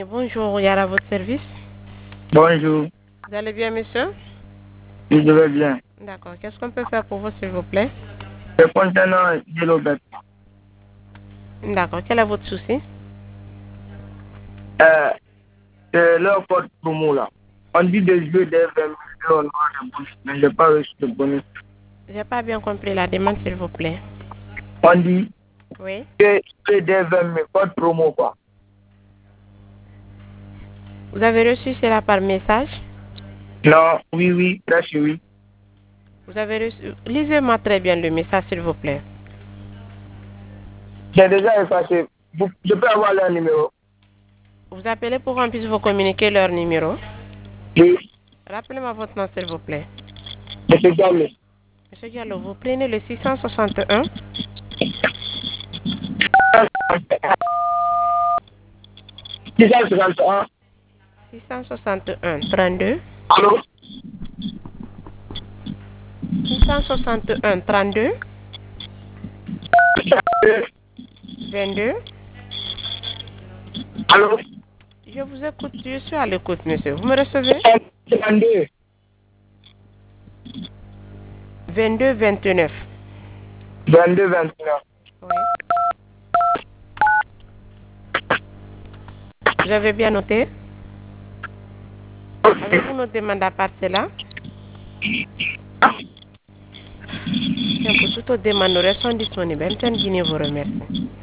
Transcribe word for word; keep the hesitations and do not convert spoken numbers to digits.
Bonjour, Yara, à votre service. Bonjour. Vous allez bien, monsieur? Oui, je vais bien. D'accord. Qu'est-ce qu'on peut faire pour vous, s'il vous plaît? C'est concernant Yellowbet. D'accord. Quel est votre souci? Euh, c'est leur code promo là. On dit de jouer des vingt mille euros de bonus, mais je n'ai pas reçu de bonus. J'ai pas bien compris la demande, s'il vous plaît. On dit Oui. que jouer des vingt mille code promo quoi. Vous avez reçu cela par message? Non, oui, oui, là, je oui. Vous avez reçu... Lisez-moi très bien le message, s'il vous plaît. J'ai déjà effacé. Vous- Je peux avoir leur numéro? Vous appelez pour qu'on puisse vous communiquer leur numéro? Oui, Rappelez-moi votre nom, s'il vous plaît. monsieur Diallo. Monsieur Diallo, vous prenez le six cent soixante et un, six cent soixante et un. six cent soixante et un, trente-deux, Allô? six cent soixante et un, trente-deux, vingt-deux. Allô? Je vous écoute, je suis à l'écoute, monsieur. Vous me recevez? trente-deux. vingt-deux, vingt-neuf. vingt-deux, vingt-neuf. Oui. Vous avez bien noté? Avez-vous nos demandes à part cela? Bien, pour toutes vos demandes, nous restons disponibles. M T N Guinée vous remercie.